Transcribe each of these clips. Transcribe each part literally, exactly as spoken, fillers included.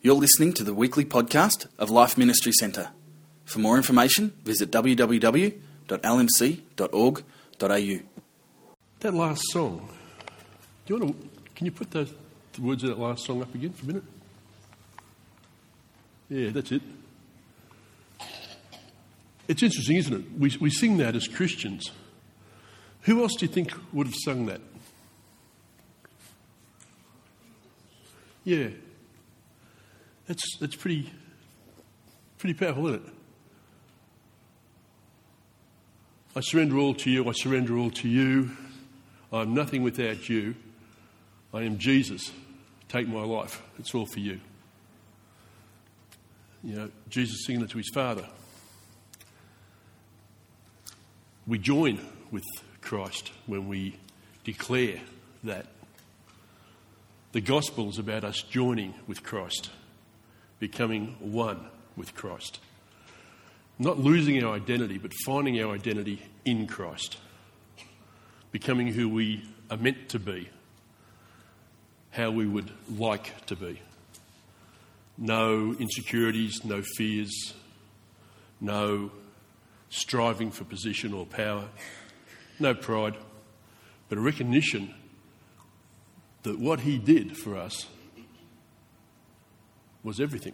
You're listening to the weekly podcast of Life Ministry Centre. For more information, visit w w w dot l m c dot org dot a u. That last song, do you want to, can you put those, the words of that last song up again for a minute? Yeah, that's it. It's interesting, isn't it? We, we sing that as Christians. Who else do you think would have sung that? Yeah. That's that's pretty pretty powerful, isn't it? I surrender all to you, I surrender all to you. I am nothing without you. I am Jesus. Take my life. It's all for you. You know, Jesus singing it to his Father. We join with Christ when we declare that. The gospel is about us joining with Christ, becoming one with Christ. Not losing our identity, but finding our identity in Christ. Becoming who we are meant to be, how we would like to be. No insecurities, no fears, no striving for position or power, no pride, but a recognition that what he did for us was everything.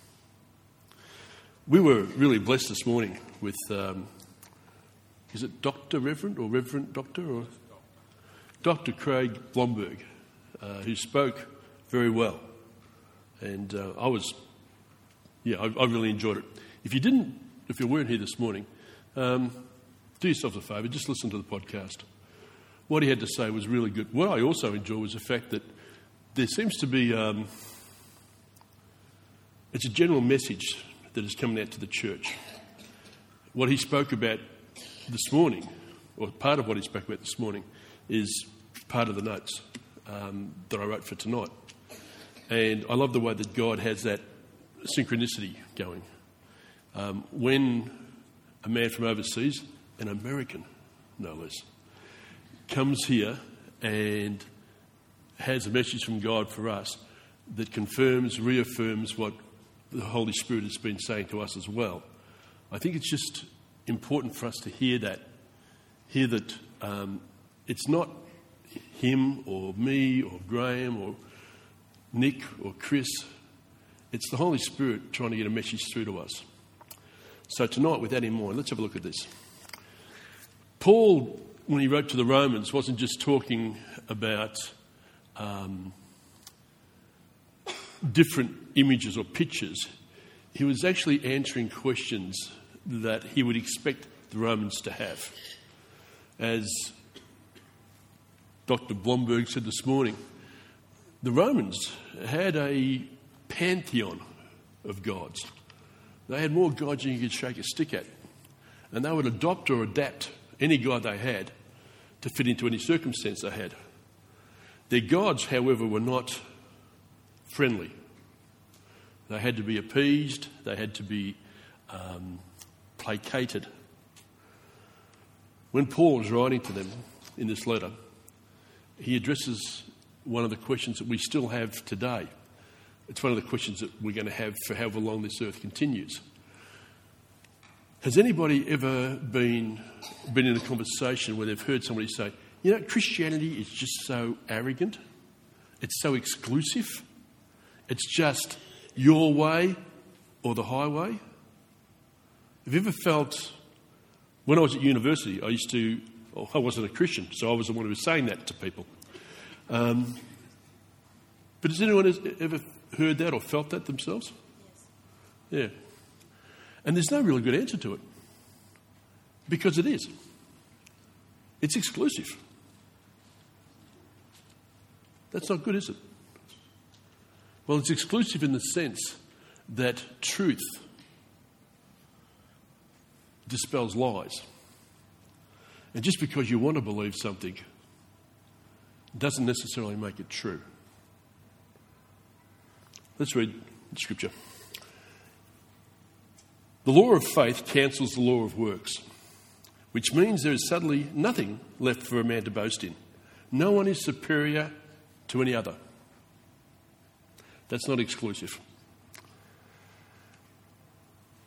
We were really blessed this morning with, um, is it Doctor Reverend or Reverend Doctor or Doctor Craig Blomberg, uh, who spoke very well, and uh, I was, yeah, I, I really enjoyed it. If you didn't, if you weren't here this morning, um, do yourself a favour, just listen to the podcast. What he had to say was really good. What I also enjoyed was the fact that there seems to be, um, it's a general message that is coming out to the church. What he spoke about this morning, or part of what he spoke about this morning, is part of the notes um, that I wrote for tonight. And I love the way that God has that synchronicity going. Um, when a man from overseas, an American no less, comes here and has a message from God for us that confirms, reaffirms what the Holy Spirit has been saying to us as well. I think it's just important for us to hear that, hear that um, it's not him or me or Graham or Nick or Chris. It's the Holy Spirit trying to get a message through to us. So tonight, with that in mind, let's have a look at this. Paul, when he wrote to the Romans, wasn't just talking about um, different images or pictures. He was actually answering questions that he would expect the Romans to have. As Doctor Blomberg said this morning, the Romans had a pantheon of gods. They had more gods than you could shake a stick at. And they would adopt or adapt any god they had to fit into any circumstance they had. Their gods, however, were not friendly. They had to be appeased, they had to be um, placated. When Paul was writing to them in this letter, he addresses one of the questions that we still have today. It's one of the questions that we're going to have for however long this earth continues. Has anybody ever been been in a conversation where they've heard somebody say, you know, Christianity is just so arrogant, it's so exclusive, it's just your way or the highway? Have you ever felt, when I was at university, I used to, well, I wasn't a Christian, so I was the one who was saying that to people. Um, but has anyone ever heard that or felt that themselves? Yes. Yeah. And there's no really good answer to it. Because it is. It's exclusive. That's not good, is it? Well, it's exclusive in the sense that truth dispels lies. And just because you want to believe something doesn't necessarily make it true. Let's read the scripture. The law of faith cancels the law of works, which means there is suddenly nothing left for a man to boast in. No one is superior to any other. That's not exclusive.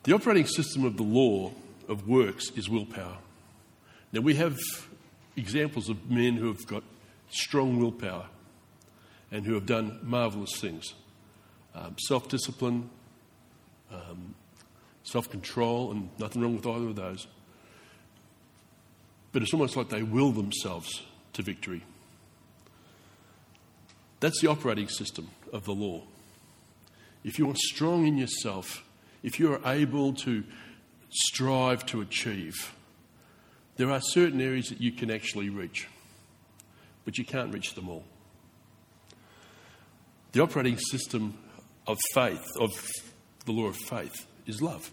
The operating system of the law of works is willpower. Now, we have examples of men who have got strong willpower and who have done marvellous things. Um, self-discipline, um, self-control, and nothing wrong with either of those. But it's almost like they will themselves to victory. That's the operating system of the law. If you are strong in yourself, if you are able to strive to achieve, there are certain areas that you can actually reach, but you can't reach them all. The operating system of faith, of the law of faith, is love.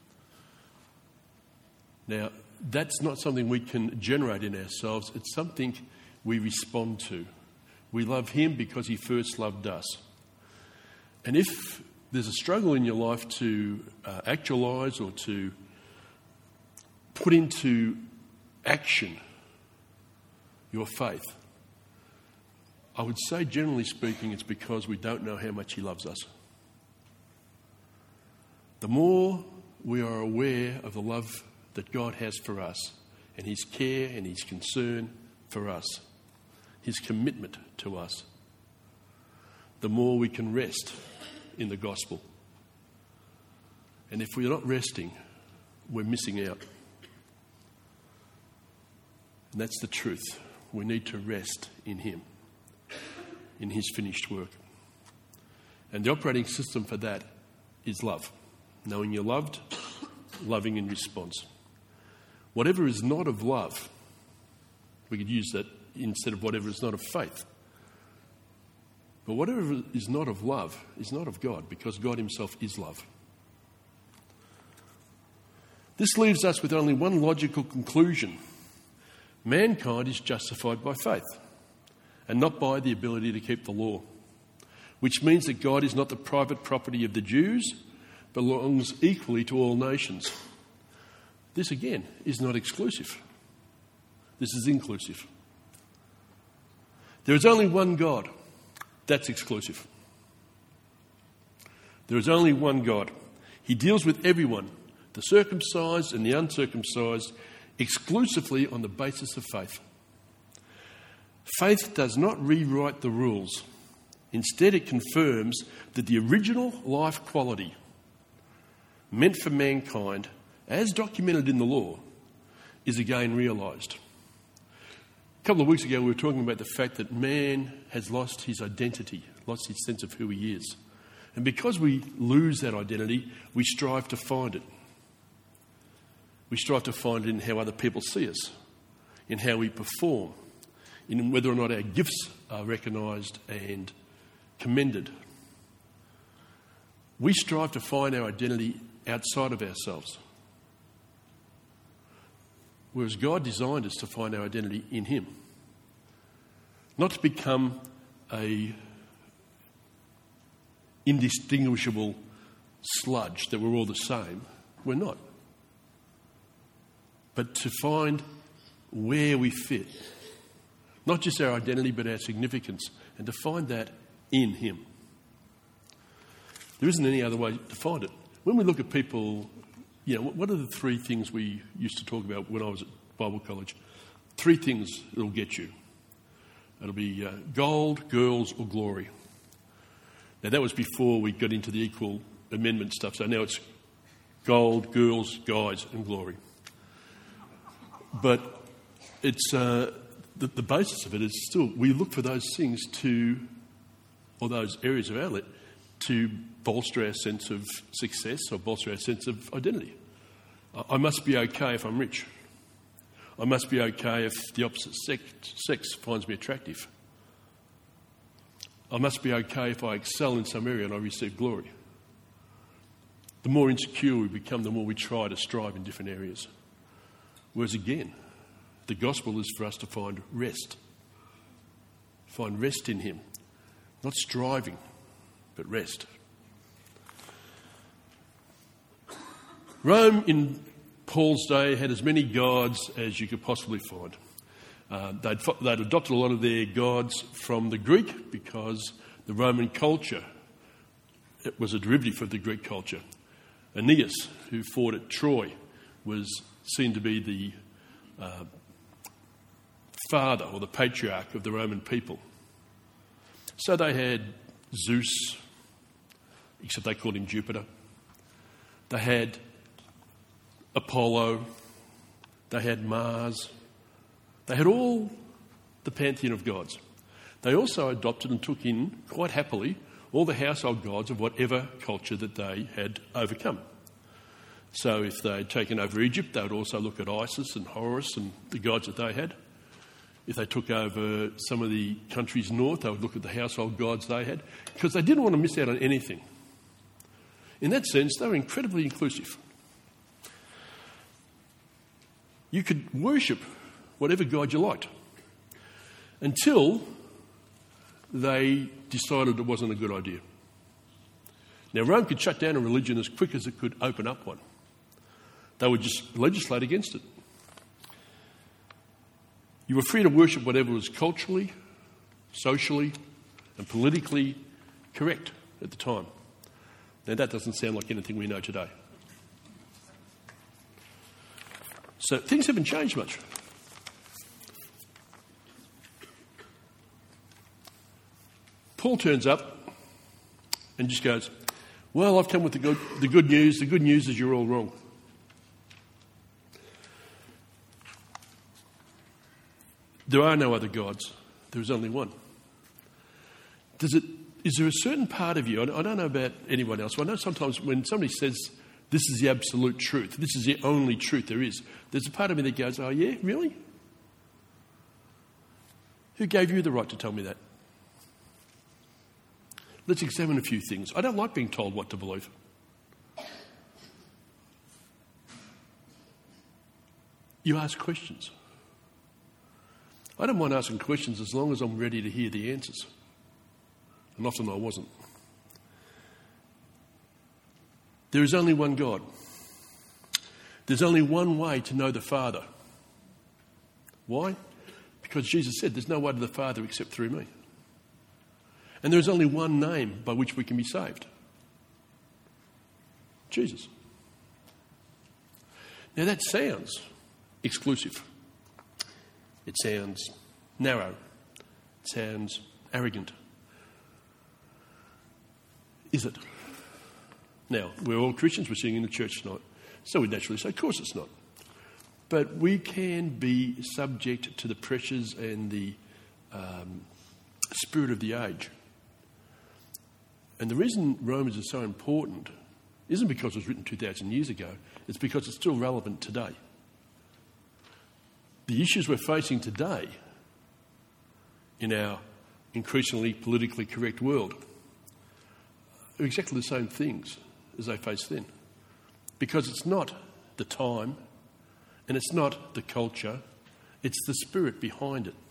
Now, that's not something we can generate in ourselves. It's something we respond to. We love him because he first loved us. And if there's a struggle in your life to uh, actualise or to put into action your faith, I would say, generally speaking, it's because we don't know how much he loves us. The more we are aware of the love that God has for us and his care and his concern for us, his commitment to us, the more we can rest in the gospel. And if we're not resting, we're missing out. And that's the truth. We need to rest in him, in his finished work. And the operating system for that is love. Knowing you're loved, loving in response. Whatever is not of love, we could use that instead of whatever is not of faith. But whatever is not of love is not of God, because God himself is love. This leaves us with only one logical conclusion. Mankind is justified by faith and not by the ability to keep the law, which means that God is not the private property of the Jews, but belongs equally to all nations. This, again, is not exclusive. This is inclusive. There is only one God. That's exclusive. There is only one God. He deals with everyone, the circumcised and the uncircumcised, exclusively on the basis of faith. Faith does not rewrite the rules. Instead, it confirms that the original life quality meant for mankind, as documented in the law, is again realised. A couple of weeks ago we were talking about the fact that man has lost his identity, lost his sense of who he is. And because we lose that identity, we strive to find it. We strive to find it in how other people see us, in how we perform, in whether or not our gifts are recognised and commended. We strive to find our identity outside of ourselves. Whereas God designed us to find our identity in him. Not to become a indistinguishable sludge that we're all the same. We're not. But to find where we fit. Not just our identity, but our significance. And to find that in him. There isn't any other way to find it. When we look at people, you know, what are the three things we used to talk about when I was at Bible college? Three things that'll get you. It'll be uh, gold, girls, or glory. Now, that was before we got into the equal amendment stuff. So now it's gold, girls, guys, and glory. But it's uh, the, the basis of it is still, we look for those things to, or those areas of outlet, to bolster our sense of success or bolster our sense of identity. I must be okay if I'm rich. I must be okay if the opposite sex, sex finds me attractive. I must be okay if I excel in some area and I receive glory. The more insecure we become, the more we try to strive in different areas. Whereas again, the gospel is for us to find rest. Find rest in him. Not striving, but rest. Rome in Paul's day had as many gods as you could possibly find. Uh, they'd, they'd adopted a lot of their gods from the Greek because the Roman culture, it was a derivative of the Greek culture. Aeneas, who fought at Troy, was seen to be the uh, father or the patriarch of the Roman people. So they had Zeus, except they called him Jupiter. They had Apollo. They had Mars. They had all the pantheon of gods. They also adopted and took in, quite happily, all the household gods of whatever culture that they had overcome. So if they had taken over Egypt, they would also look at Isis and Horus and the gods that they had. If they took over some of the countries north, they would look at the household gods they had, because they didn't want to miss out on anything. In that sense, they were incredibly inclusive. You could worship whatever god you liked until they decided it wasn't a good idea. Now, Rome could shut down a religion as quick as it could open up one. They would just legislate against it. You were free to worship whatever was culturally, socially, and politically correct at the time. Now, that doesn't sound like anything we know today. So things haven't changed much. Paul turns up and just goes, well, I've come with the good, the good news. The good news is you're all wrong. There are no other gods. There is only one. Does it? Is there a certain part of you, I don't know about anyone else, but I know sometimes when somebody says, this is the absolute truth, this is the only truth there is, there's a part of me that goes, oh yeah, really? Who gave you the right to tell me that? Let's examine a few things. I don't like being told what to believe. You ask questions. I don't mind asking questions as long as I'm ready to hear the answers. And often I wasn't. There is only one God. There's only one way to know the Father. Why? Because Jesus said there's no way to the Father except through me. And there's only one name by which we can be saved. Jesus. Now that sounds exclusive. It sounds narrow. It sounds arrogant. Is it? Now, we're all Christians, we're sitting in the church tonight, so we naturally say, of course it's not. But we can be subject to the pressures and the um, spirit of the age. And the reason Romans is so important isn't because it was written two thousand years ago, it's because it's still relevant today. The issues we're facing today in our increasingly politically correct world are exactly the same things as they faced then. Because it's not the time and it's not the culture, it's the spirit behind it.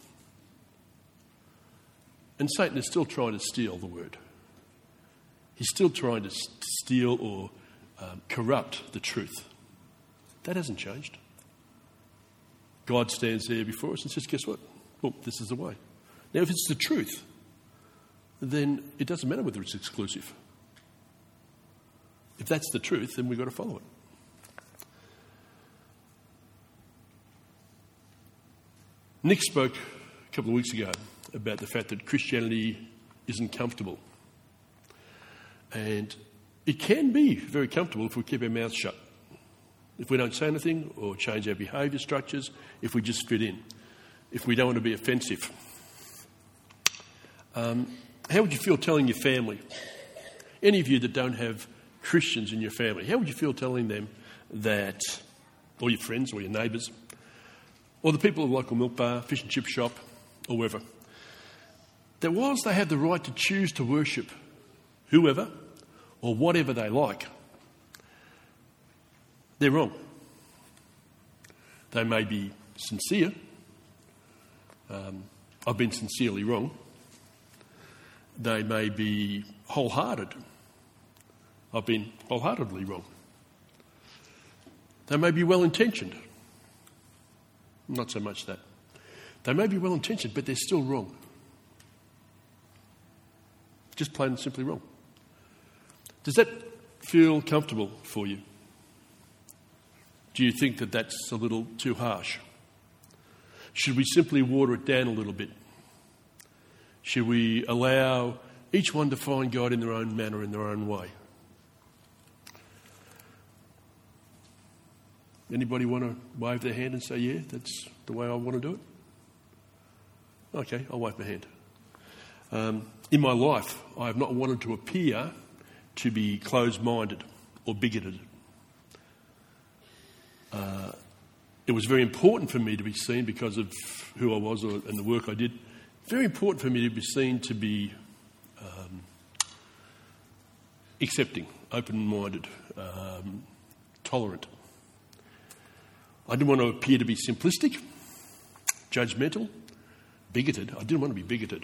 And Satan is still trying to steal the word. He's still trying to steal or um, corrupt the truth. That hasn't changed. God stands there before us and says, guess what? Well, this is the way. Now, if it's the truth, then it doesn't matter whether it's exclusive. If that's the truth, then we've got to follow it. Nick spoke a couple of weeks ago about the fact that Christianity isn't comfortable. And it can be very comfortable if we keep our mouths shut. If we don't say anything or change our behaviour structures, if we just fit in, if we don't want to be offensive. Um, how would you feel telling your family, any of you that don't have Christians in your family, how would you feel telling them that, or your friends or your neighbours, or the people of the local milk bar, fish and chip shop, or wherever, that whilst they have the right to choose to worship whoever or whatever they like, they're wrong. They may be sincere. Um, I've been sincerely wrong. They may be wholehearted. I've been wholeheartedly wrong. They may be well-intentioned. Not so much that. They may be well-intentioned, but they're still wrong. Just plain and simply wrong. Does that feel comfortable for you? Do you think that that's a little too harsh? Should we simply water it down a little bit? Should we allow each one to find God in their own manner, in their own way? Anybody want to wave their hand and say, yeah, that's the way I want to do it? Okay, I'll wave my hand. Um, in my life, I have not wanted to appear to be closed-minded or bigoted. Uh, it was very important for me to be seen because of who I was or, and the work I did. Very important for me to be seen to be um, accepting, open-minded, um, tolerant. I didn't want to appear to be simplistic, judgmental, bigoted. I didn't want to be bigoted.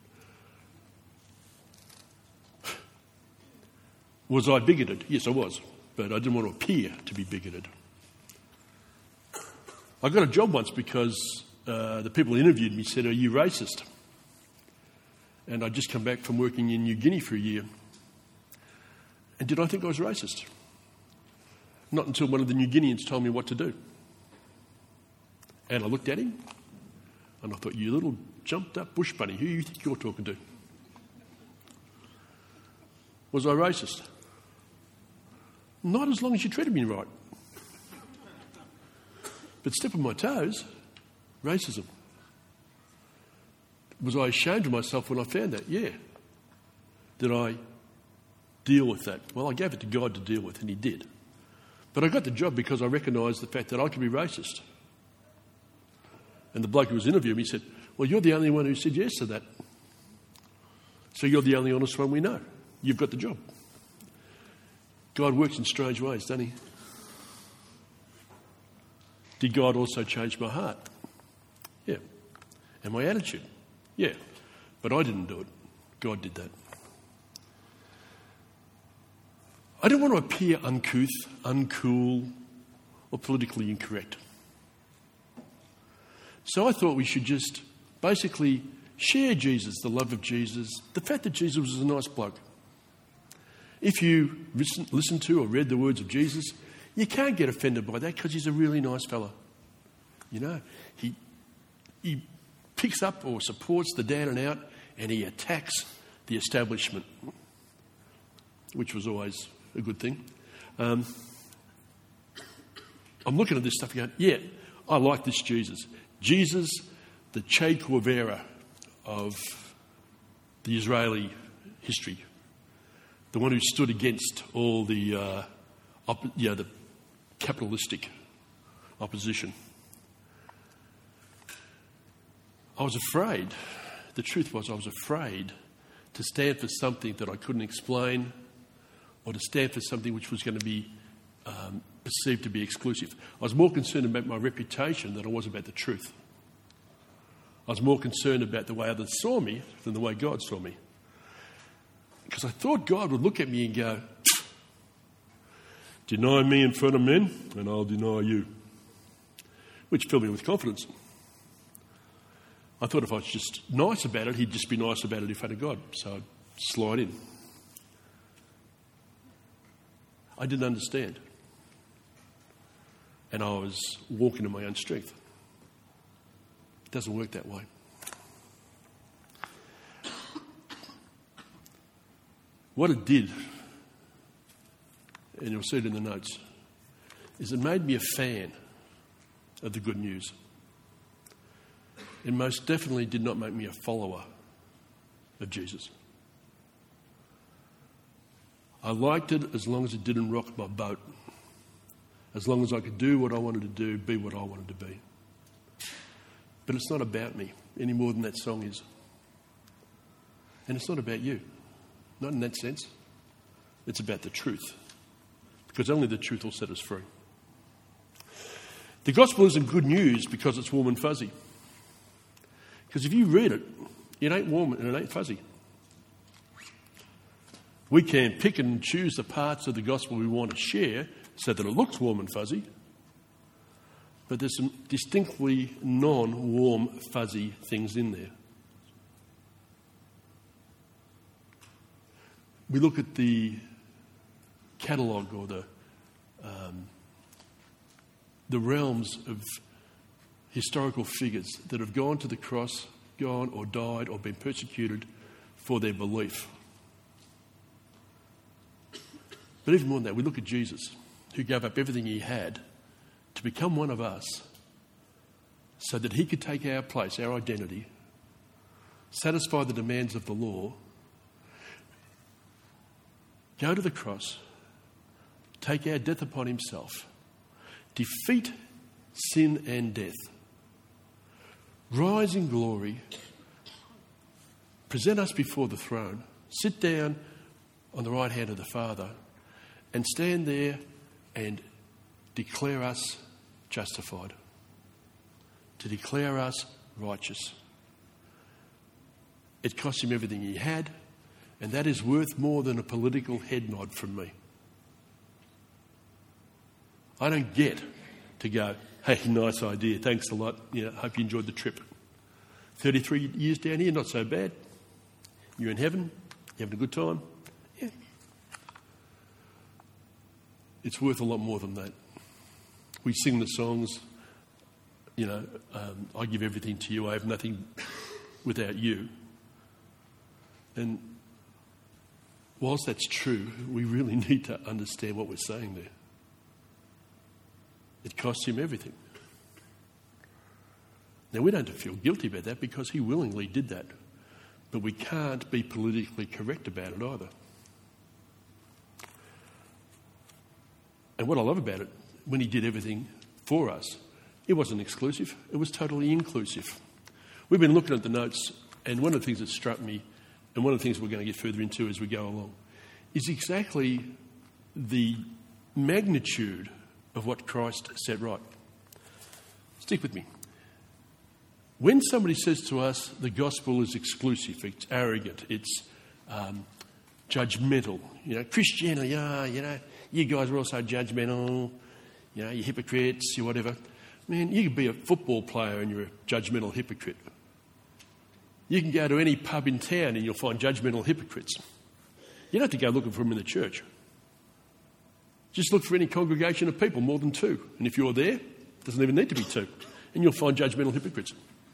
Was I bigoted? Yes, I was, but I didn't want to appear to be bigoted. I got a job once because uh, the people who interviewed me said, "Are you racist?" And I'd just come back from working in New Guinea for a year. And did I think I was racist? Not until one of the New Guineans told me what to do. And I looked at him and I thought, you little jumped up bush bunny, who do you think you're talking to? Was I racist? Not as long as you treated me right. But step on my toes, racism. Was I ashamed of myself when I found that? Yeah. Did I deal with that? Well, I gave it to God to deal with, and he did. But I got the job because I recognised the fact that I could be racist. And the bloke who was interviewing me said, well, you're the only one who said yes to that. So you're the only honest one we know. You've got the job. God works in strange ways, doesn't he? Did God also change my heart? Yeah. And my attitude? Yeah. But I didn't do it. God did that. I didn't want to appear uncouth, uncool, or politically incorrect. So I thought we should just basically share Jesus, the love of Jesus, the fact that Jesus was a nice bloke. If you listen, listen to or read the words of Jesus, you can't get offended by that because he's a really nice fella. You know, he he picks up or supports the down and out and he attacks the establishment, which was always a good thing. Um, I'm looking at this stuff going, yeah, I like this Jesus. Jesus, the Che Guevara of the Israeli history, the one who stood against all the, uh, op- yeah, the capitalistic opposition. I was afraid, the truth was I was afraid to stand for something that I couldn't explain or to stand for something which was going to be um, perceived to be exclusive. I was more concerned about my reputation than I was about the truth. I was more concerned about the way others saw me than the way God saw me. Because I thought God would look at me and go, deny me in front of men and I'll deny you. Which filled me with confidence. I thought if I was just nice about it, he'd just be nice about it in front of God. So I'd slide in. I didn't understand. And I was walking in my own strength. It doesn't work that way. What it did, and you'll see it in the notes, is it made me a fan of the good news. It most definitely did not make me a follower of Jesus. I liked it as long as it didn't rock my boat. As long as I could do what I wanted to do, be what I wanted to be. But it's not about me any more than that song is. And it's not about you. Not in that sense. It's about the truth. Because only the truth will set us free. The gospel isn't good news because it's warm and fuzzy. Because if you read it, it ain't warm and it ain't fuzzy. We can pick and choose the parts of the gospel we want to share so that it looks warm and fuzzy. But there's some distinctly non-warm, fuzzy things in there. We look at the catalogue or the um, the realms of historical figures that have gone to the cross, gone or died or been persecuted for their belief. But even more than that, we look at Jesus, who gave up everything he had to become one of us so that he could take our place, our identity, satisfy the demands of the law, go to the cross, take our death upon himself, defeat sin and death, rise in glory, present us before the throne, sit down on the right hand of the Father, and stand there and declare us justified, to declare us righteous. It cost him everything he had, and that is worth more than a political head nod from me. I don't get to go, hey, nice idea, thanks a lot, you know, hope you enjoyed the trip. thirty-three years down here, not so bad. You're in heaven, you're having a good time. Yeah. It's worth a lot more than that. We sing the songs, you know, um, I give everything to you, I have nothing without you. And whilst that's true, we really need to understand what we're saying there. It cost him everything. Now, we don't feel guilty about that because he willingly did that. But we can't be politically correct about it either. And what I love about it, when he did everything for us, it wasn't exclusive, it was totally inclusive. We've been looking at the notes, and one of the things that struck me, and one of the things we're going to get further into as we go along, is exactly the magnitude of what Christ set right. Stick with me. When somebody says to us the gospel is exclusive, it's arrogant, it's um, judgmental, you know, Christianity, ah, you know, you guys are also judgmental, you know, you're hypocrites, you whatever. Man, you can be a football player and you're a judgmental hypocrite. You can go to any pub in town and you'll find judgmental hypocrites. You don't have to go looking for them in the church. Just look for any congregation of people, more than two. And if you're there, it doesn't even need to be two. And you'll find judgmental hypocrites.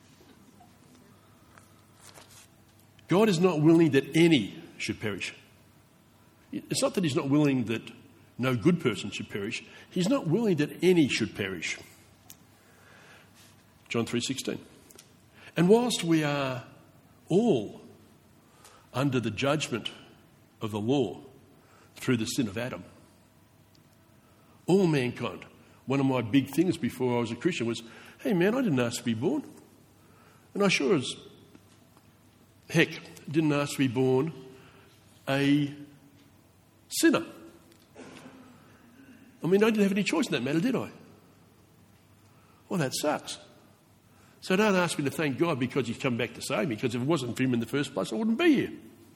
God is not willing that any should perish. It's not that he's not willing that no good person should perish. He's not willing that any should perish. John three sixteen. And whilst we are all under the judgment of the law through the sin of Adam, all mankind, one of my big things before I was a Christian was, hey man, I didn't ask to be born. And I sure as heck didn't ask to be born a sinner. I mean, I didn't have any choice in that matter, did I? Well, that sucks. So don't ask me to thank God because he's come back to save me, because if it wasn't for him in the first place, I wouldn't be here.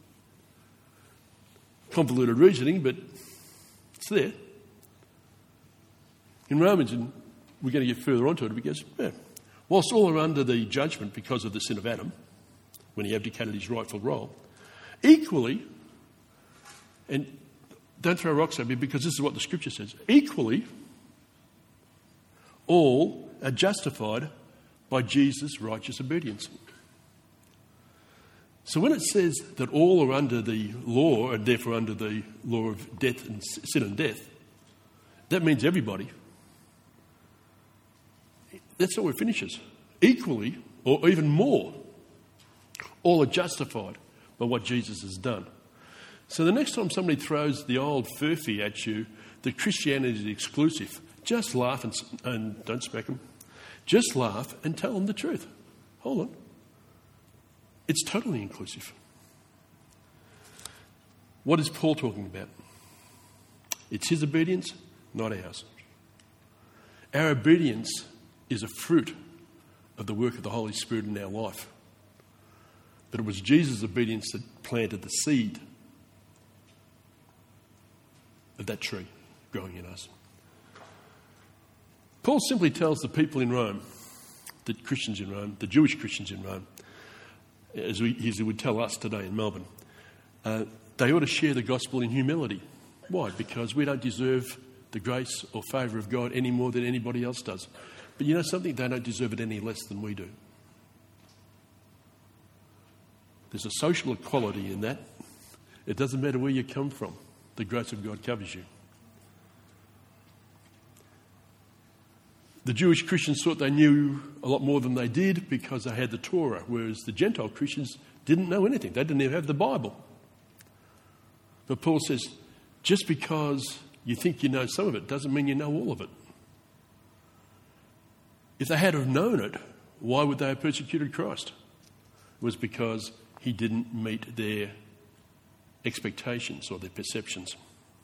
Convoluted reasoning, but it's there. In Romans, and we're going to get further onto it, because yeah, whilst all are under the judgment because of the sin of Adam, when he abdicated his rightful role, equally, and don't throw rocks at me because this is what the scripture says, equally, all are justified by Jesus' righteous obedience. So when it says that all are under the law and therefore under the law of death and sin and death, that means everybody. That's how it finishes. Equally, or even more, all are justified by what Jesus has done. So the next time somebody throws the old furphy at you that Christianity is exclusive, just laugh and, and don't smack them. Just laugh and tell them the truth. Hold on. It's totally inclusive. What is Paul talking about? It's his obedience, not ours. Our obedience is a fruit of the work of the Holy Spirit in our life. But it was Jesus' obedience that planted the seed of that tree growing in us. Paul simply tells the people in Rome, the Christians in Rome, the Jewish Christians in Rome, as, we, as he would tell us today in Melbourne, uh, they ought to share the gospel in humility Why? Because we don't deserve the grace or favour of God any more than anybody else does. But you know something? They don't deserve it any less than we do. There's a social equality in that. It doesn't matter where you come from. The grace of God covers you. The Jewish Christians thought they knew a lot more than they did because they had the Torah, whereas the Gentile Christians didn't know anything. They didn't even have the Bible. But Paul says, just because you think you know some of it doesn't mean you know all of it. If they had have known it, why would they have persecuted Christ? It was because he didn't meet their expectations or their perceptions.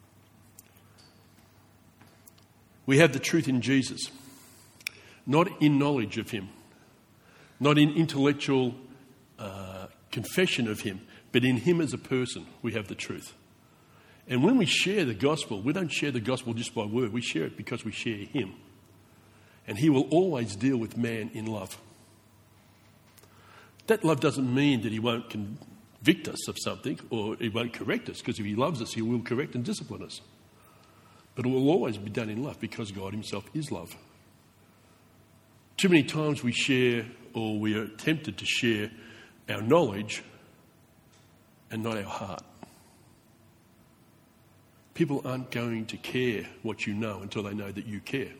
We have the truth in Jesus, not in knowledge of him, not in intellectual uh, confession of him, but in him as a person we have the truth. And when we share the gospel, we don't share the gospel just by word, we share it because we share him. And he will always deal with man in love. That love doesn't mean that he won't convict us of something or he won't correct us, because if he loves us, he will correct and discipline us. But it will always be done in love because God himself is love. Too many times we share, or we are tempted to share, our knowledge and not our heart. People aren't going to care what you know until they know that you care.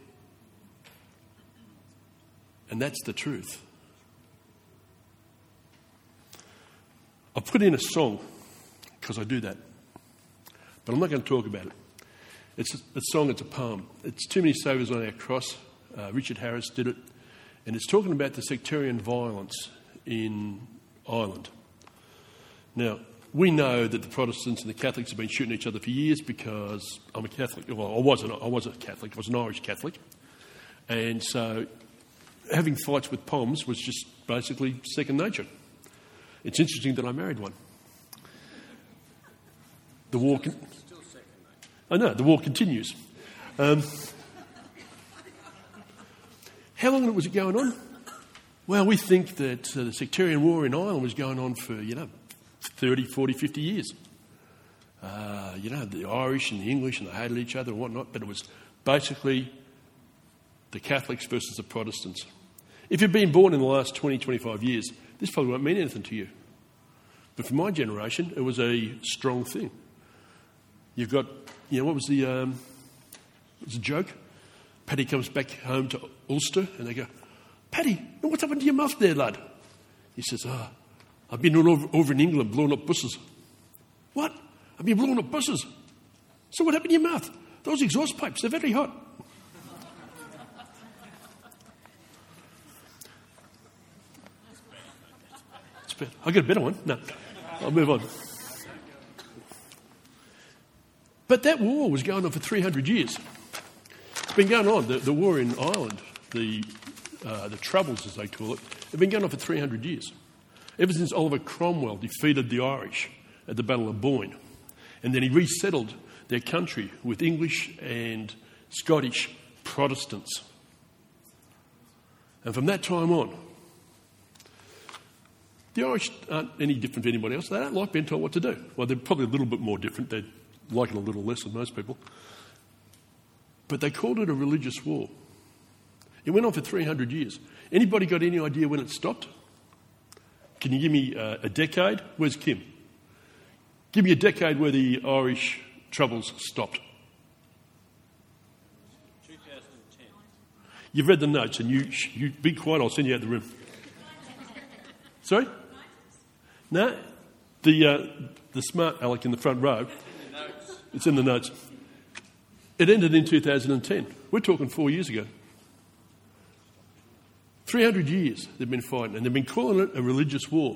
And that's the truth. I put in a song because I do that, but I'm not going to talk about it. It's a, a song, it's a poem. It's Too Many Saviours on Our Cross. Uh, Richard Harris did it. And it's talking about the sectarian violence in Ireland. Now, we know that the Protestants and the Catholics have been shooting each other for years because I'm a Catholic. Well, I wasn't. I was a Catholic. I was an Irish Catholic. And so having fights with poems was just basically second nature. It's interesting that I married one. The war... Con- I know, the war continues. Um, how long was it going on? Well, we think that uh, the sectarian war in Ireland was going on for, you know, thirty, forty, fifty years. Uh, you know, the Irish and the English, and they hated each other and whatnot, but it was basically the Catholics versus the Protestants. If you've been born in the last twenty, twenty-five years, this probably won't mean anything to you. But for my generation, it was a strong thing. You've got, you know, what was the, um, it was a joke? Paddy comes back home to Ulster and they go, Paddy, what's happened to your mouth there, lad? He says, oh, I've been all over, over in England blowing up buses. What? I've been blowing up buses? So what happened to your mouth? Those exhaust pipes, they're very hot. I'll get a better one. No, I'll move on. But that war was going on for three hundred years. It's been going on. The, the war in Ireland, the uh, the Troubles, as they call it, have been going on for three hundred years. Ever since Oliver Cromwell defeated the Irish at the Battle of Boyne. And then he resettled their country with English and Scottish Protestants. And from that time on, the Irish aren't any different to anybody else. They don't like being told what to do. Well, they're probably a little bit more different. They like it a little less than most people. But they called it a religious war. It went on for three hundred years. Anybody got any idea when it stopped? Can you give me uh, a decade? Where's Kim? Give me a decade where the Irish Troubles stopped. twenty ten. You've read the notes, and you, you be quiet, I'll send you out the room. Sorry? No, the uh, the smart Alec in the front row. In the notes. It's in the notes. It ended in two thousand ten. We're talking four years ago. three hundred years they've been fighting, and they've been calling it a religious war.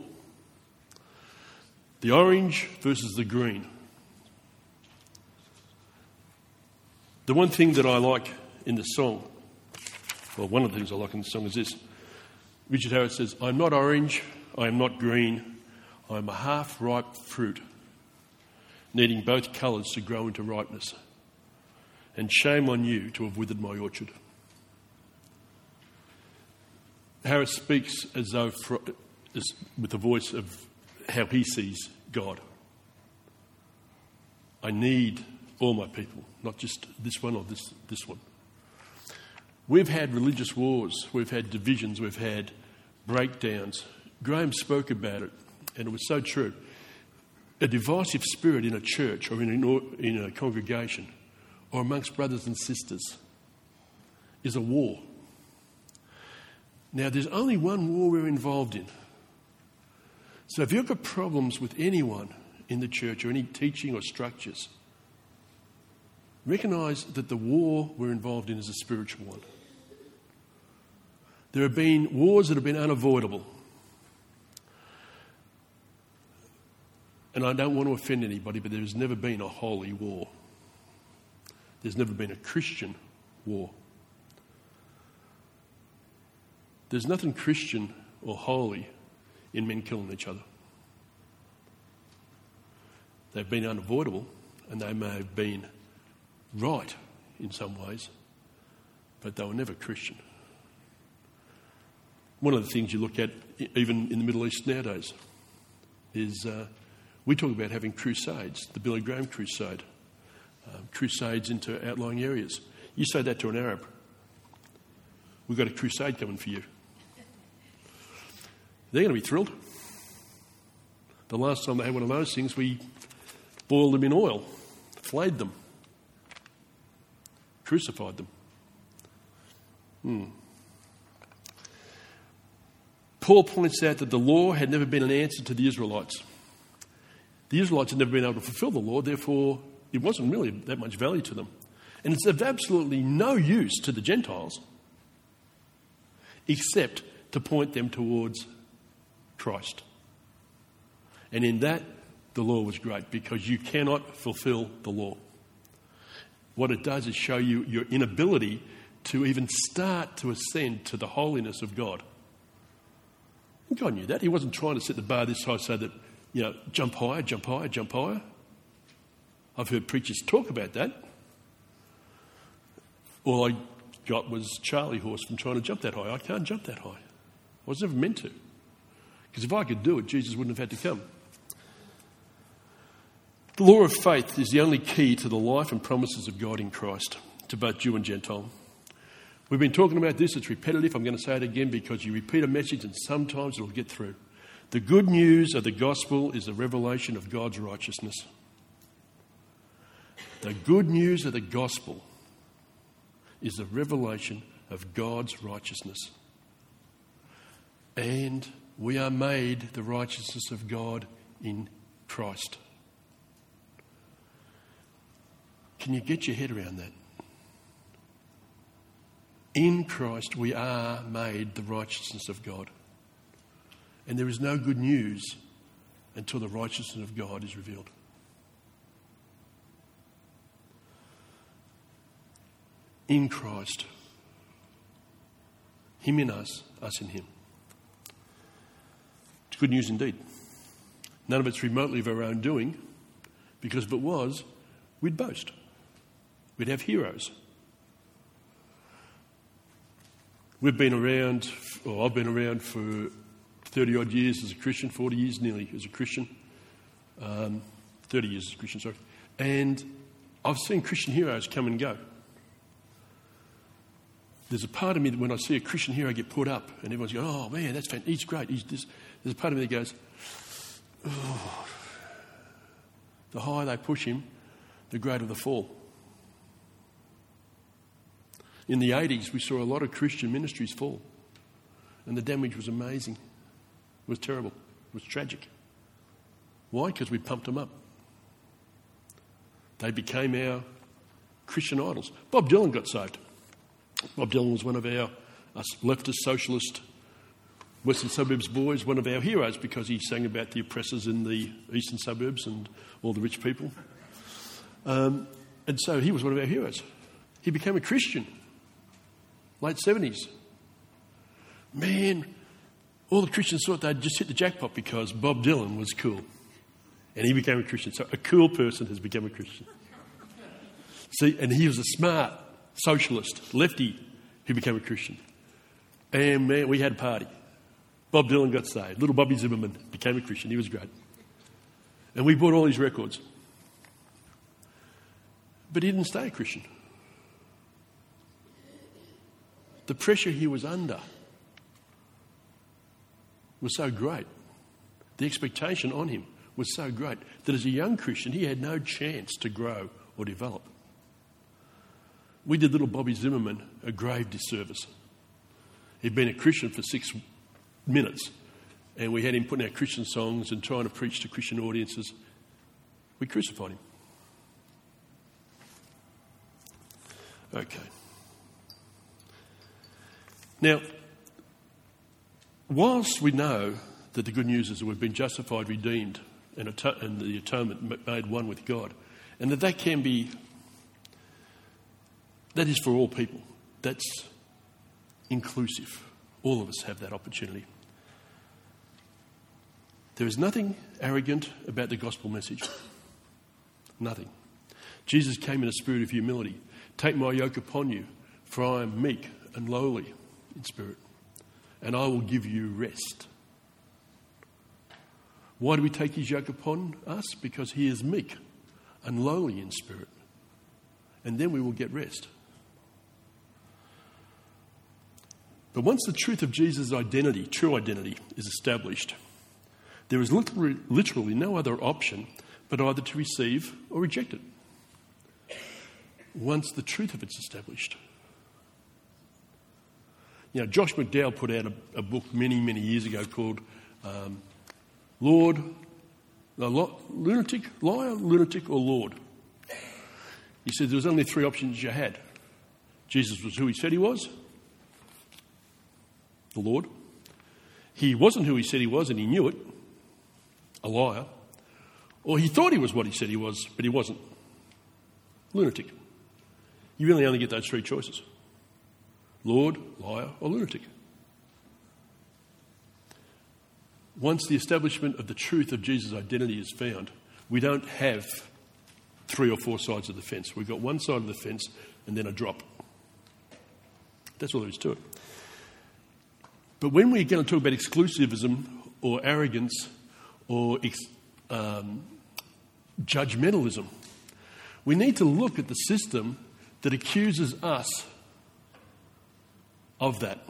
The orange versus the green. The one thing that I like in the song, well, one of the things I like in the song is this. Richard Harris says, I'm not orange, I am not green, I'm a half-ripe fruit, needing both colours to grow into ripeness. And shame on you to have withered my orchard. Harris speaks as though for, as, with the voice of how he sees God. I need all my people, not just this one or this, this one. We've had religious wars, we've had divisions, we've had breakdowns. Graham spoke about it, and it was so true. A divisive spirit in a church or in a, in a congregation or amongst brothers and sisters is a war. Now, there's only one war we're involved in. So if you've got problems with anyone in the church or any teaching or structures, recognise that the war we're involved in is a spiritual one. There have been wars that have been unavoidable. And I don't want to offend anybody, but there has never been a holy war. There's never been a Christian war. There's nothing Christian or holy in men killing each other. They've been unavoidable, and they may have been right in some ways, but they were never Christian. One of the things you look at, even in the Middle East nowadays, is uh, we talk about having crusades, the Billy Graham crusade, uh, crusades into outlying areas. You say that to an Arab, we've got a crusade coming for you. They're going to be thrilled. The last time they had one of those things, we boiled them in oil, flayed them, crucified them. Hmm. Paul points out that the law had never been an answer to the Israelites. The Israelites had never been able to fulfill the law, therefore it wasn't really that much value to them. And it's of absolutely no use to the Gentiles except to point them towards Christ. And in that, the law was great, because you cannot fulfill the law. What it does is show you your inability to even start to ascend to the holiness of God. And God knew that. He wasn't trying to set the bar this high so that, you know, jump higher, jump higher, jump higher. I've heard preachers talk about that. All I got was Charlie horse from trying to jump that high. I can't jump that high. I was never meant to. Because if I could do it, Jesus wouldn't have had to come. The law of faith is the only key to the life and promises of God in Christ, to both Jew and Gentile. We've been talking about this. It's repetitive. I'm going to say it again because you repeat a message and sometimes it'll get through. The good news of the gospel is the revelation of God's righteousness. The good news of the gospel is the revelation of God's righteousness. And we are made the righteousness of God in Christ. Can you get your head around that? In Christ we are made the righteousness of God. And there is no good news until the righteousness of God is revealed. In Christ. Him in us, us in him. It's good news indeed. None of it's remotely of our own doing, because if it was, we'd boast. We'd have heroes. We've been around, or I've been around for thirty odd years as a Christian, forty years nearly as a Christian, um, thirty years as a Christian, sorry. And I've seen Christian heroes come and go. There's a part of me that when I see a Christian hero get put up and everyone's going, oh man, that's fantastic, he's great. He's this. There's a part of me that goes, oh. The higher they push him, the greater the fall. In the eighties, we saw a lot of Christian ministries fall. And the damage was amazing. It was terrible. It was tragic. Why? Because we pumped them up. They became our Christian idols. Bob Dylan got saved. Bob Dylan was one of our us leftist, socialist, Western Suburbs boys, one of our heroes, because he sang about the oppressors in the eastern suburbs and all the rich people. Um, and so he was one of our heroes. He became a Christian. Late seventies. Man, all the Christians thought they'd just hit the jackpot because Bob Dylan was cool. And he became a Christian. So a cool person has become a Christian. See, and he was a smart socialist, lefty, who became a Christian. And man, we had a party. Bob Dylan got saved. Little Bobby Zimmerman became a Christian. He was great. And we bought all his records. But he didn't stay a Christian. The pressure he was under was so great. The expectation on him was so great that as a young Christian, he had no chance to grow or develop. We did little Bobby Zimmerman a grave disservice. He'd been a Christian for six minutes, and we had him putting out Christian songs and trying to preach to Christian audiences. We crucified him. Okay. Now, whilst we know that the good news is that we've been justified, redeemed, and, ato- and the atonement made one with God, and that that can be, that is for all people. That's inclusive. All of us have that opportunity. There is nothing arrogant about the gospel message. Nothing. Jesus came in a spirit of humility. Take my yoke upon you, for I am meek and lowly in spirit, and I will give you rest. Why do we take his yoke upon us? Because he is meek and lowly in spirit, and then we will get rest. But once the truth of Jesus' identity, true identity, is established, there is literally, literally no other option but either to receive or reject it. Once the truth of it's established. You know, Josh McDowell put out a, a book many, many years ago called um, Lord, no, lo, Lunatic, Liar, Lunatic or Lord. He said there was only three options you had. Jesus was who he said he was, the Lord. He wasn't who he said he was and he knew it, a liar. Or he thought he was what he said he was, but he wasn't, lunatic. You really only get those three choices. Lord, liar, or lunatic. Once the establishment of the truth of Jesus' identity is found, we don't have three or four sides of the fence. We've got one side of the fence and then a drop. That's all there is to it. But when we're going to talk about exclusivism or arrogance or ex, um, judgmentalism, we need to look at the system that accuses us of that.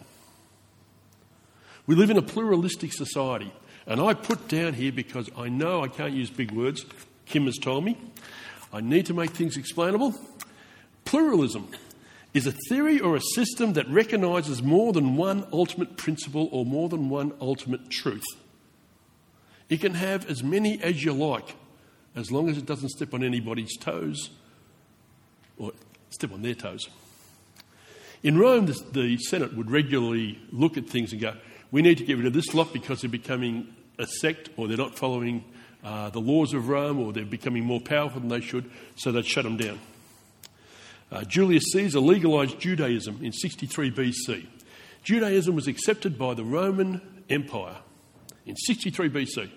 We live in a pluralistic society, and I put down here because I know I can't use big words. Kim has told me. I need to make things explainable. Pluralism is a theory or a system that recognises more than one ultimate principle or more than one ultimate truth. It can have as many as you like, as long as it doesn't step on anybody's toes or step on their toes. In Rome, the, the Senate would regularly look at things and go, we need to get rid of this lot because they're becoming a sect or they're not following uh, the laws of Rome or they're becoming more powerful than they should, so they'd shut them down. Uh, Julius Caesar legalised Judaism in sixty-three B C. Judaism was accepted by the Roman Empire in sixty-three B C.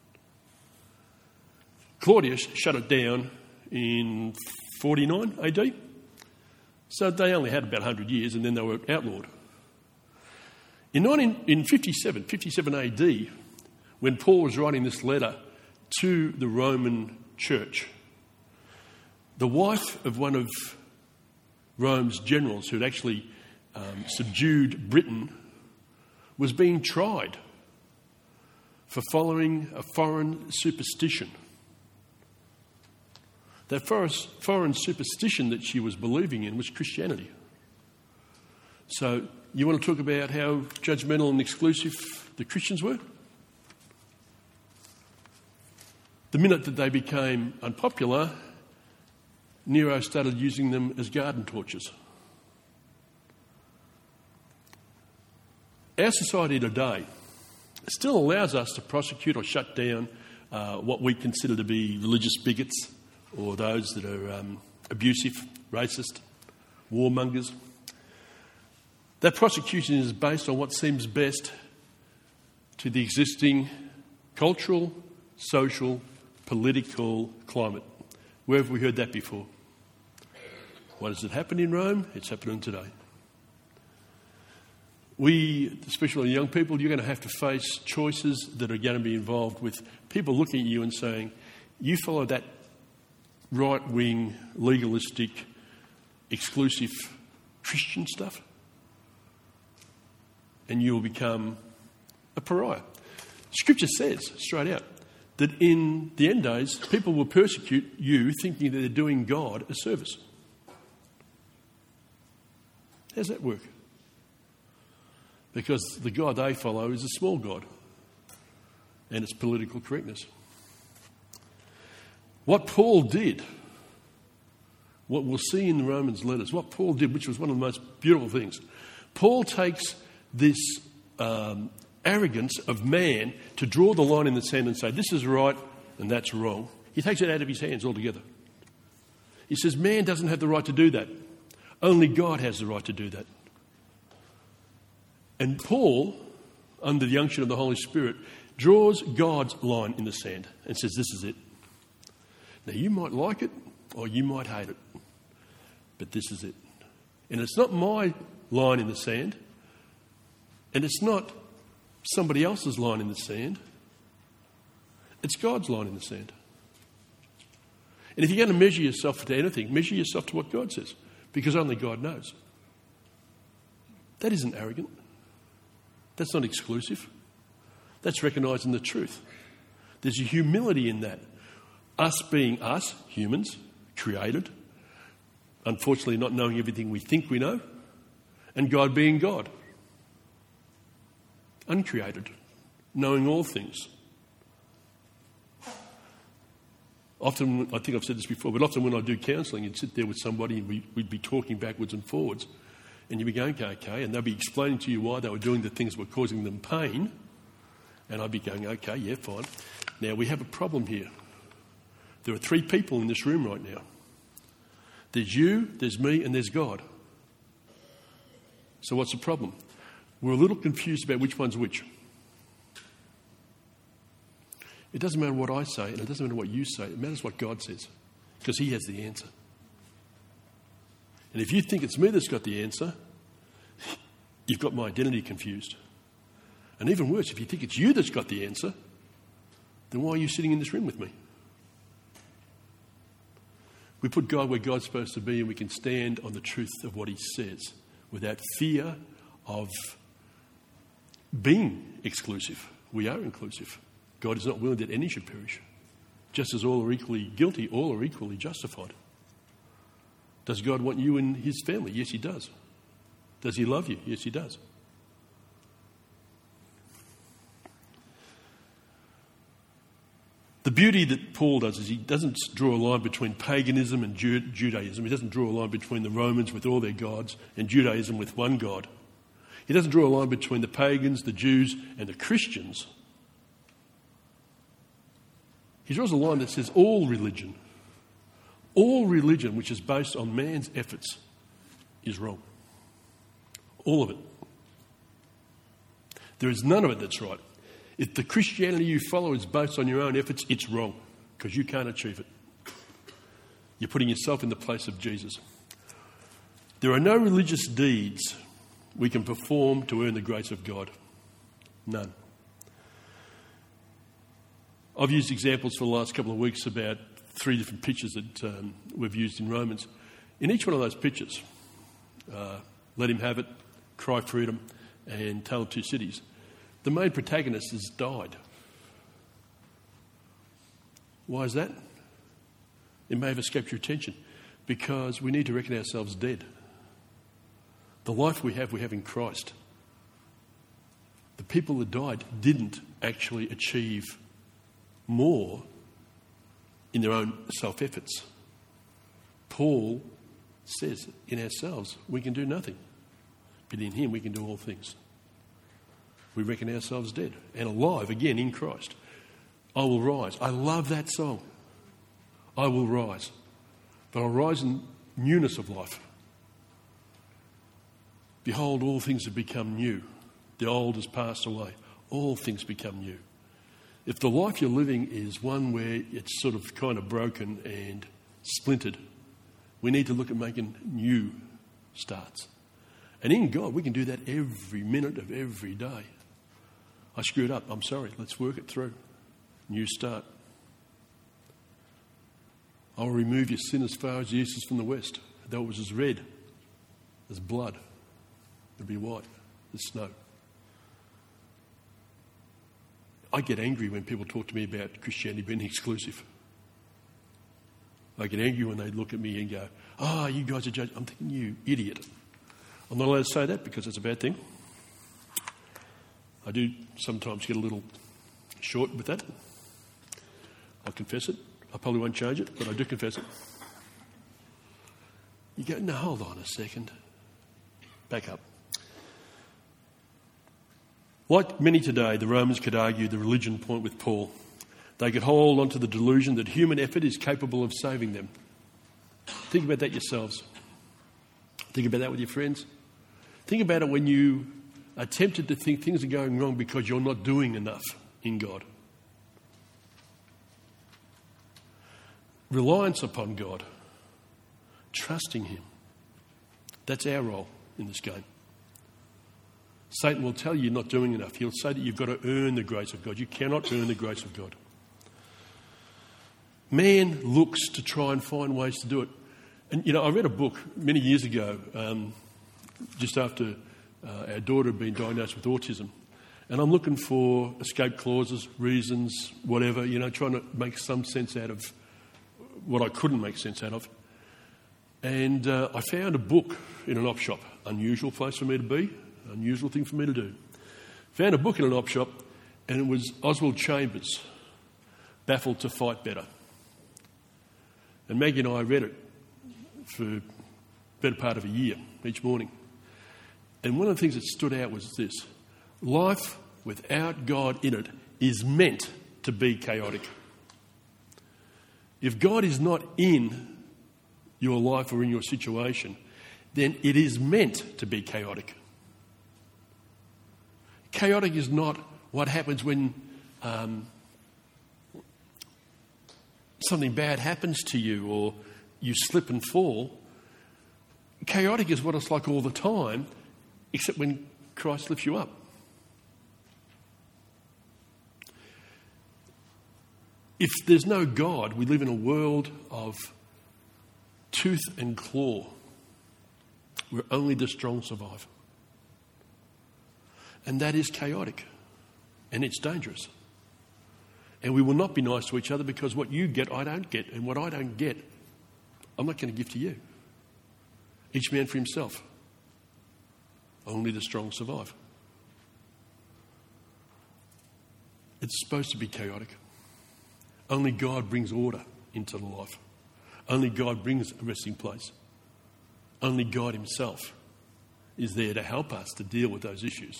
Claudius shut it down in forty-nine A D. So they only had about one hundred years and then they were outlawed. In, nineteen, in fifty-seven, fifty-seven A D, when Paul was writing this letter to the Roman church, the wife of one of Rome's generals who had actually um, subdued Britain was being tried for following a foreign superstition. That foreign superstition that she was believing in was Christianity. So you want to talk about how judgmental and exclusive the Christians were? The minute that they became unpopular, Nero started using them as garden torches. Our society today still allows us to prosecute or shut down uh, what we consider to be religious bigots or those that are um, abusive, racist, warmongers. That prosecution is based on what seems best to the existing cultural, social, political climate. Where have we heard that before? What has it happened in Rome? It's happening today. We, especially young people, you're going to have to face choices that are going to be involved with people looking at you and saying, you follow that right-wing, legalistic, exclusive Christian stuff, and you'll become a pariah. Scripture says, straight out, that in the end days, people will persecute you thinking that they're doing God a service. How's that work? Because the God they follow is a small God, and it's political correctness. What Paul did, what we'll see in the Romans letters, what Paul did, which was one of the most beautiful things, Paul takes this um, arrogance of man to draw the line in the sand and say, this is right and that's wrong. He takes it out of his hands altogether. He says, man doesn't have the right to do that. Only God has the right to do that. And Paul, under the unction of the Holy Spirit, draws God's line in the sand and says, this is it. Now, you might like it or you might hate it, but this is it. And it's not my line in the sand, and it's not somebody else's line in the sand. It's God's line in the sand. And if you're going to measure yourself to anything, measure yourself to what God says, because only God knows. That isn't arrogant. That's not exclusive. That's recognising the truth. There's a humility in that. Us being us, humans, created, unfortunately not knowing everything we think we know, and God being God, uncreated, knowing all things. Often, I think I've said this before, but often when I do counselling, you'd sit there with somebody and we, we'd be talking backwards and forwards, and you'd be going, okay, okay, and they'd be explaining to you why they were doing the things that were causing them pain, and I'd be going, okay, yeah, fine. Now, we have a problem here. There are three people in this room right now. There's you, there's me, and there's God. So what's the problem? We're a little confused about which one's which. It doesn't matter what I say, and it doesn't matter what you say. It matters what God says, because he has the answer. And if you think it's me that's got the answer, you've got my identity confused. And even worse, if you think it's you that's got the answer, then why are you sitting in this room with me? We put God where God's supposed to be, and we can stand on the truth of what he says without fear of being exclusive. We are inclusive. God is not willing that any should perish. Just as all are equally guilty, all are equally justified. Does God want you in his family? Yes, he does. Does he love you? Yes, he does. The beauty that Paul does is he doesn't draw a line between paganism and Ju- Judaism. He doesn't draw a line between the Romans with all their gods and Judaism with one God. He doesn't draw a line between the pagans, the Jews, and the Christians. He draws a line that says all religion, all religion which is based on man's efforts is wrong. All of it. There is none of it that's right. If the Christianity you follow is based on your own efforts, it's wrong, because you can't achieve it. You're putting yourself in the place of Jesus. There are no religious deeds we can perform to earn the grace of God. None. I've used examples for the last couple of weeks about three different pictures that um, we've used in Romans. In each one of those pictures, uh, Let Him Have It, Cry Freedom, and Tale of Two Cities, the main protagonist has died. Why is that? It may have escaped your attention. Because we need to reckon ourselves dead. The life we have, we have in Christ. The people that died didn't actually achieve more in their own self-efforts. Paul says in ourselves we can do nothing, but in him we can do all things. We reckon ourselves dead and alive again in Christ. I will rise. I love that song. I will rise. But I'll rise in newness of life. Behold, all things have become new. The old has passed away. All things become new. If the life you're living is one where it's sort of kind of broken and splintered, we need to look at making new starts. And in God, we can do that every minute of every day. I screwed up. I'm sorry. Let's work it through. New start. I'll remove your sin as far as the east is from the west. Though it was as red as blood, it'll be white as snow. I get angry when people talk to me about Christianity being exclusive. I get angry when they look at me and go, oh, you guys are judging. I'm thinking, you idiot. I'm not allowed to say that because it's a bad thing. I do sometimes get a little short with that. I'll confess it. I probably won't change it, but I do confess it. You go, no, hold on a second. Back up. Like many today, the Romans could argue the religion point with Paul. They could hold on to the delusion that human effort is capable of saving them. Think about that yourselves. Think about that with your friends. Think about it when you are tempted to think things are going wrong because you're not doing enough in God. Reliance upon God. Trusting Him. That's our role in this game. Satan will tell you you're not doing enough. He'll say that you've got to earn the grace of God. You cannot earn the grace of God. Man looks to try and find ways to do it. And, you know, I read a book many years ago, um, just after uh, our daughter had been diagnosed with autism. And I'm looking for escape clauses, reasons, whatever, you know, trying to make some sense out of what I couldn't make sense out of. And uh, I found a book in an op shop. Unusual place for me to be, unusual thing for me to do. Found a book in an op shop, and it was Oswald Chambers, Baffled to Fight Better. And Maggie and I read it for the better part of a year, each morning. And one of the things that stood out was this. Life without God in it is meant to be chaotic. If God is not in your life or in your situation, then it is meant to be chaotic. Chaotic is not what happens when um, something bad happens to you or you slip and fall. Chaotic is what it's like all the time, except when Christ lifts you up. If there's no God, we live in a world of tooth and claw, where only the strong survive. And that is chaotic, and it's dangerous. And we will not be nice to each other because what you get, I don't get, and what I don't get, I'm not going to give to you. Each man for himself. Only the strong survive. It's supposed to be chaotic. Only God brings order into the life. Only God brings a resting place. Only God Himself is there to help us to deal with those issues.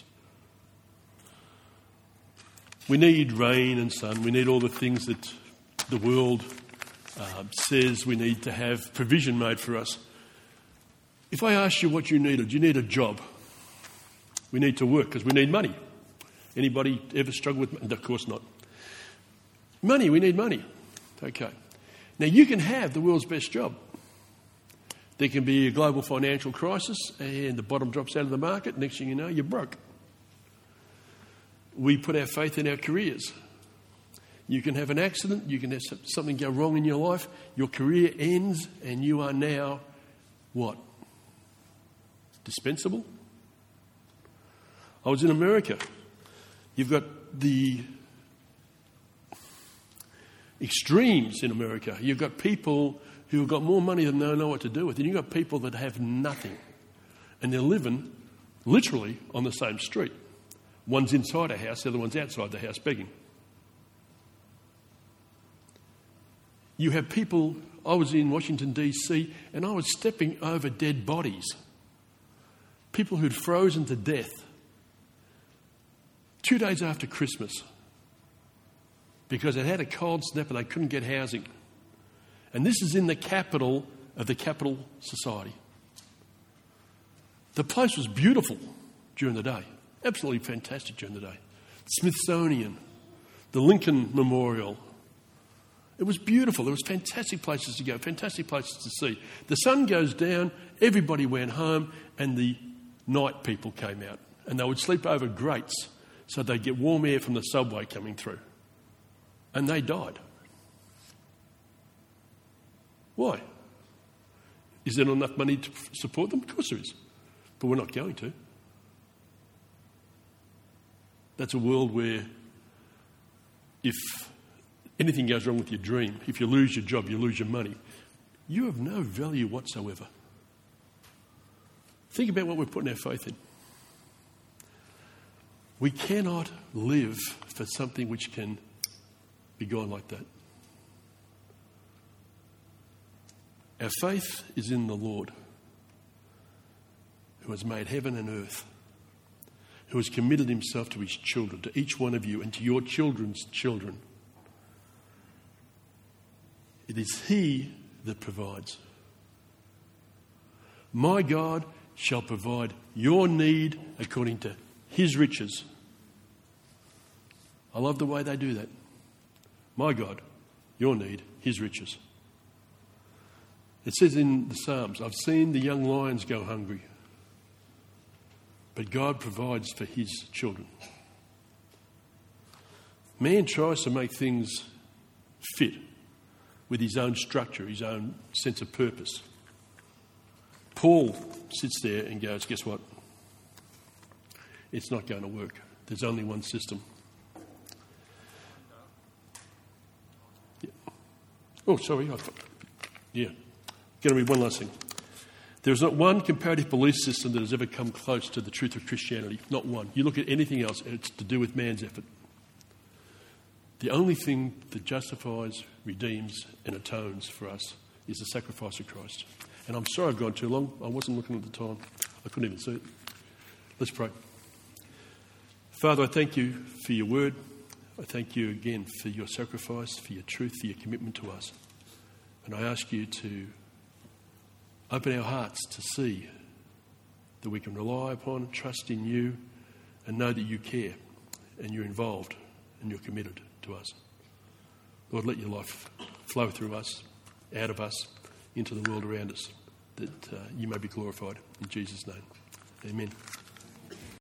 We need rain and sun. We need all the things that the world uh, says we need to have provision made for us. If I ask you what you needed, you need a job. We need to work because we need money. Anybody ever struggle with money? Of course not. Money, we need money. Okay. Now you can have the world's best job. There can be a global financial crisis and the bottom drops out of the market. Next thing you know, you're broke. We put our faith in our careers. You can have an accident, you can have something go wrong in your life, your career ends and you are now, what? Dispensable? I was in America. You've got the extremes in America. You've got people who have got more money than they know what to do with. And you've got people that have nothing. And they're living literally on the same street. One's inside a house, the other one's outside the house begging. You have people, I was in Washington D C and I was stepping over dead bodies. People who'd frozen to death. Two days after Christmas. Because they had a cold snap and they couldn't get housing. And this is in the capital of the capital society. The place was beautiful during the day. Absolutely fantastic during the day. Smithsonian, the Lincoln Memorial. It was beautiful. There was fantastic places to go, fantastic places to see. The sun goes down, everybody went home, and the night people came out. And they would sleep over grates so they'd get warm air from the subway coming through. And they died. Why? Is there not enough money to support them? Of course there is. But we're not going to. That's a world where if anything goes wrong with your dream, if you lose your job, you lose your money, you have no value whatsoever. Think about what we're putting our faith in. We cannot live for something which can be gone like that. Our faith is in the Lord, who has made heaven and earth, who has committed himself to his children, to each one of you and to your children's children. It is he that provides. My God shall provide your need according to his riches. I love the way they do that. My God, your need, his riches. It says in the Psalms, I've seen the young lions go hungry, but God provides for his children. Man tries to make things fit with his own structure, his own sense of purpose. Paul sits there and goes, guess what? It's not going to work. There's only one system. Yeah. Oh, sorry. I yeah. Going to read one last thing. There is not one comparative belief system that has ever come close to the truth of Christianity. Not one. You look at anything else, it's to do with man's effort. The only thing that justifies, redeems, and atones for us is the sacrifice of Christ. And I'm sorry I've gone too long. I wasn't looking at the time. I couldn't even see it. Let's pray. Father, I thank you for your word. I thank you again for your sacrifice, for your truth, for your commitment to us. And I ask you to open our hearts to see that we can rely upon, trust in you, and know that you care and you're involved and you're committed to us. Lord, let your life flow through us, out of us, into the world around us, that uh, you may be glorified. In Jesus' name, amen.